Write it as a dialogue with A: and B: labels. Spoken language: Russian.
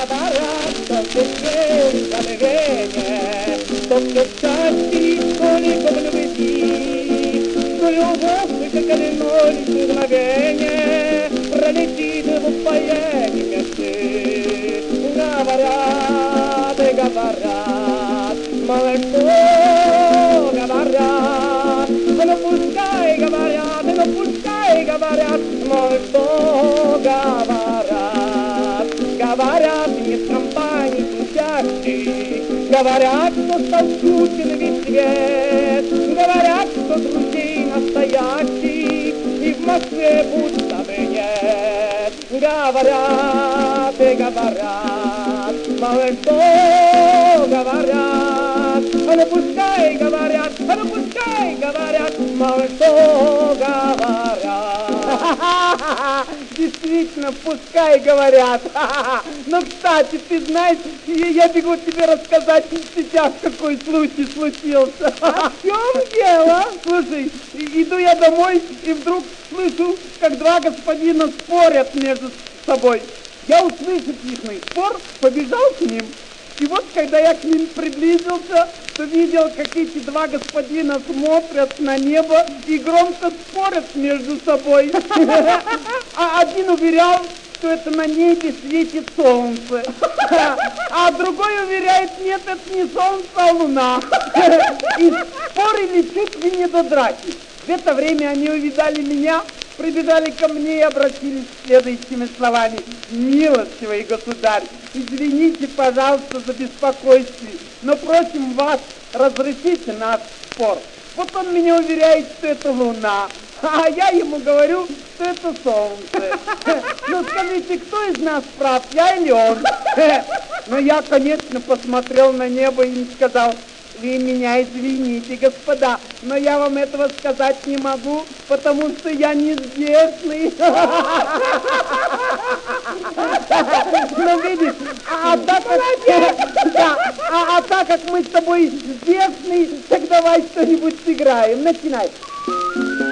A: говорят, что ты коллеге, что все счастье, сколько любви, что любовь, как оленой мгновение, пролетит в упоении мечты. Говорят и говорят, мало что говорят, ну пускай говорят, ну пускай говорят, мало что говорят. Говорят, нет компаний скучащих, говорят, что стал скучен весь свет, говорят, что друзей настоящих и в Москве будто бы нет. Говорят и говорят, мало что говорят, а ну пускай говорят, а ну пускай говорят, мало что говорят. Действительно, пускай говорят. Но, кстати, ты знаешь, я бегу тебе рассказать сейчас, какой случай случился. А в чем дело? Слушай, иду я домой и вдруг слышу, как два господина спорят между собой. Я, услышав их спор, побежал к ним. И вот, когда я к ним приблизился, то видел, как эти два господина смотрят на небо и громко спорят между собой. А один уверял, что это на небе светит солнце. А другой уверяет, нет, это не солнце, а луна. И спорили чуть ли не до драки. В это время они увидали меня, прибежали ко мне и обратились следующими словами. Милостивый государь, извините, пожалуйста, за беспокойство, но просим вас, разрешите наш спор. Вот он меня уверяет, что это луна, а я ему говорю, что это солнце. Ну скажите, кто из нас прав, я или он? Но я, конечно, посмотрел на небо и им сказал: вы меня извините, господа, но я вам этого сказать не могу, потому что я не здешний. Ну, видишь, так как мы с тобой здешний, так давай что-нибудь сыграем. Начинай.